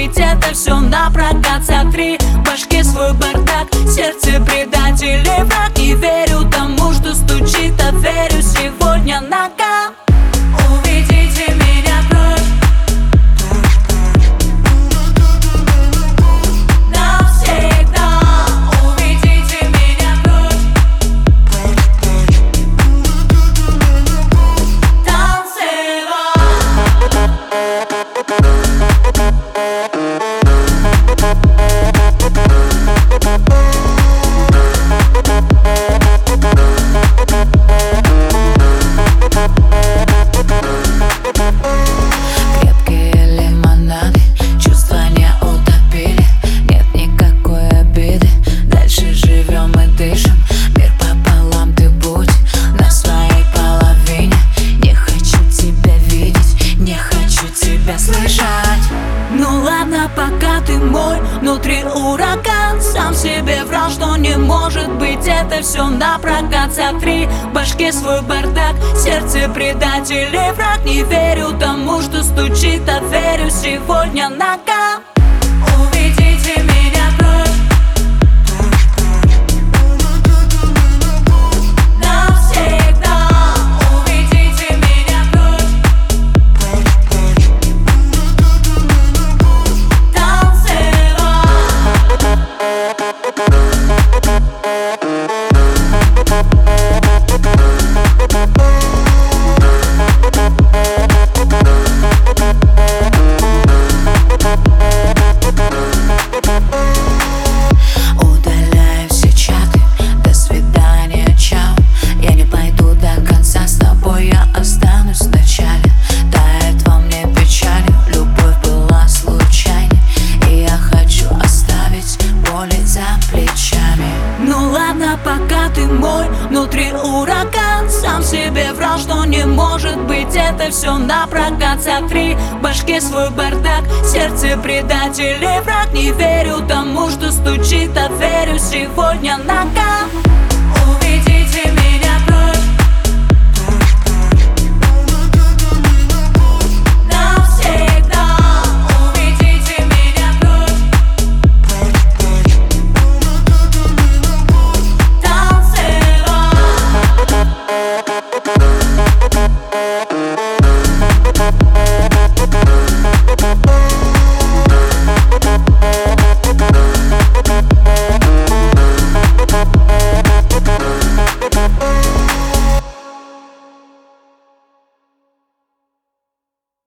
быть это все напрокат. Сотри в башке свой бардак, сердце предателей враг. Не верю тому, что стучит, а верю сегодня нога. Уведите меня прочь навсегда. Уведите меня прочь пока ты мой, внутри ураган. Сам себе врал, что не может быть это все напрокат. Сотри в башке свой бардак, сердце предателей враг. Не верю тому, что стучит, а верю сегодня нога. Уведите меня прочь навсегда. Уведите меня прочь удаляю все чаты, до свидания, чао. Я не пойду до конца, с тобой я останусь в начале. Тает во мне печаль, любовь была случайной, и я хочу оставить боли за плечами. Ну ладно, пока ты мой, внутри ураган. Сам себе врал, что не может быть это все напрокат. Сотри в башке свой бардак, сердце предателей враг. Не верю тому, что стучит, а верю сегодня нога.